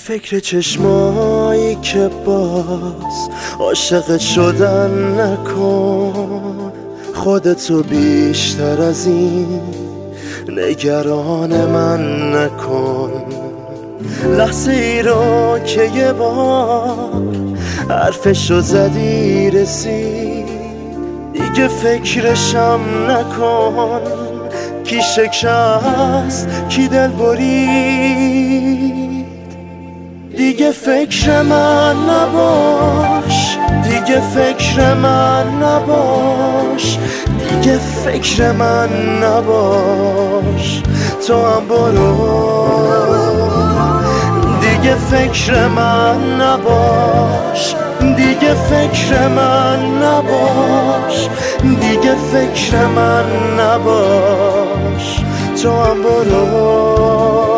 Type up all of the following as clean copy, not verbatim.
فکر چشمایی که باز عاشقت شدن نکن، خودتو بیشتر از این نگران من نکن. لحظه ای رو که یه بار حرفشو زدی رسید، دیگه فکرشم نکن. کی شکست کی دل برید، دیگه فکر من نباش، دیگه فکر من نباش، دیگه فکر من نباش. تو هم برو، دیگه فکر من نباش، دیگه فکر من نباش، دیگه فکر من نباش. تو هم برو.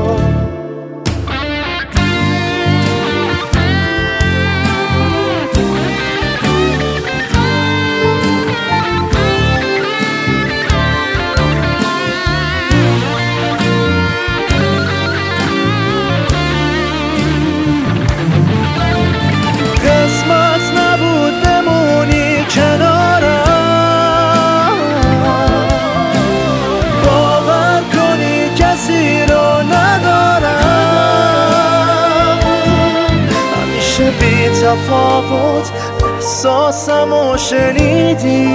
بی تفاوت احساسمو شنیدی،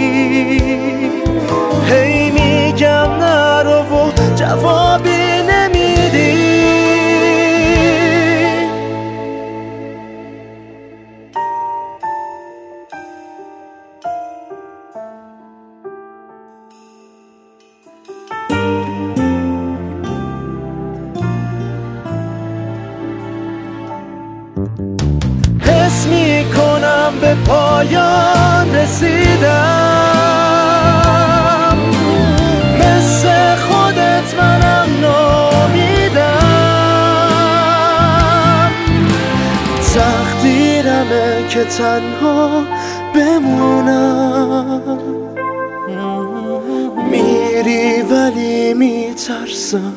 هی میگم نرو و جوابی نمیدی. حس میکنم به پایان رسیدم، مثل خودت منم نامیدم. تقدیرمه که تنها بمونم، میری ولی میترسم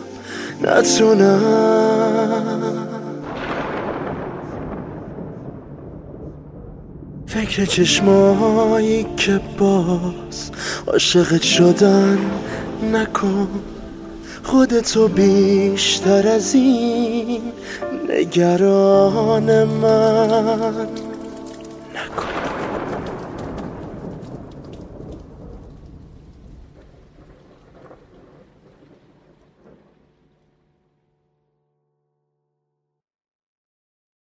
نتونم. فکر چشمایی که باز عاشقت شدن نکن، خودتو بیشتر از این نگران من نکن.